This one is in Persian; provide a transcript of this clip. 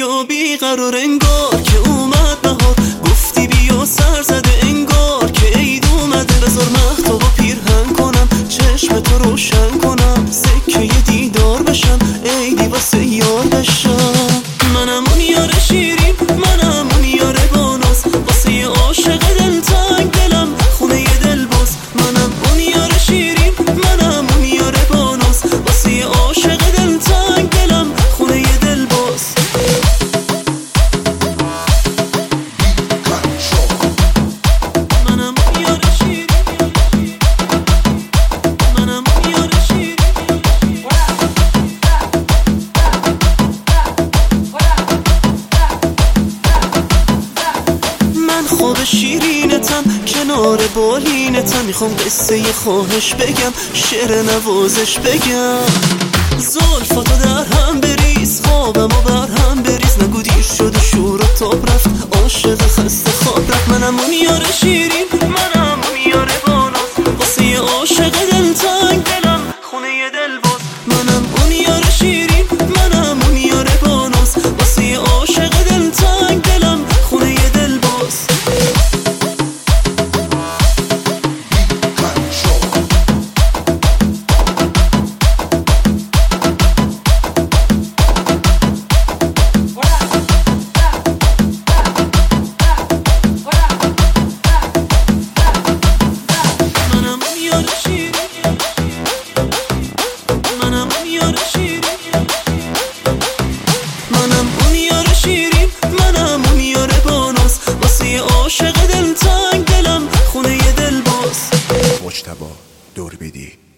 بیا بیقرار انگار که اومد بهار، گفتی بیا سر زده انگار که عید اومده. بذار مهتاب و پیرهن کنم، چشم تو روشن کنم، سکه دیدار بشم، عیدی واسه یار بشم. منم اون یار شیرین، منم اون یار باناس، واسه عاشق دلتنگ دلم خونه دل باز. منم اون یار شیرین، منم اون یار باناس، واسه عاشق دلتنگ دلم خونه دل باز. منم اون یار شیرین، منم اون یار شیرین. من خواب شیرینتم، کنار بالینتم، میخوام قصه خواهش بگم، شعر نوازش بگم. زلفاتو در هم بریز، خوابمو بر هم بریز، نگو دیر شد شور و تاب رفت، عاشق خسته خواب رفت. منم اون یار شیرین، منم اون یار باناس، واسه عاشق دلتنگ دلم خونه دل باز. منم اون یار شیرین، منم اون یار باناس، واسه عاشق دلتنگ دلم خونه دل باز. عاشق دلتنگ دلم خونه دل باز. مجتبی دوربیدی.